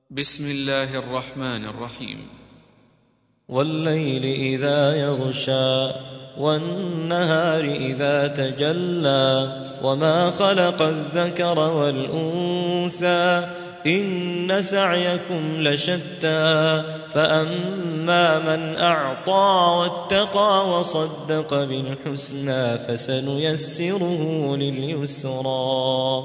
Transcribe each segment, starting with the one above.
بسم الله الرحمن الرحيم. والليل إذا يغشى والنهار إذا تجلى وما خلق الذكر والأنثى إن سعيكم لشتى فأما من أعطى واتقى وصدق بالحسنى فسنيسره لليسرى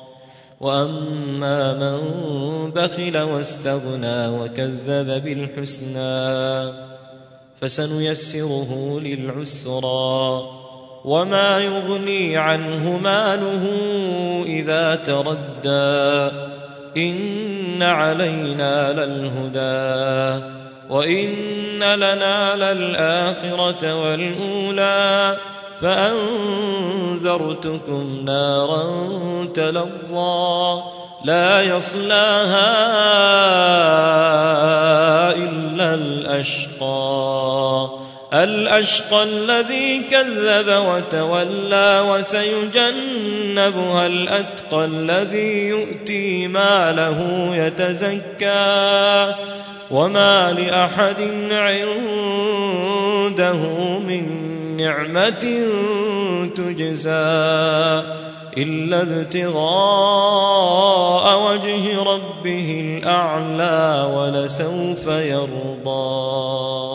وأما من بخل واستغنى وكذب بالحسنى فسنيسره للعسرى وما يغني عنه ماله إذا تردى إن علينا للهدى وإن لنا للآخرة والأولى فأنذرتكم نارا تلظى لا يصلاها إلا الأشقى الذي كذب وتولى وسيجنبها الأتقى الذي يؤتي ماله يتزكى وما لأحد عنده من نعمة تجزى إلا ابتغاء وجه ربه الأعلى ولسوف يرضى.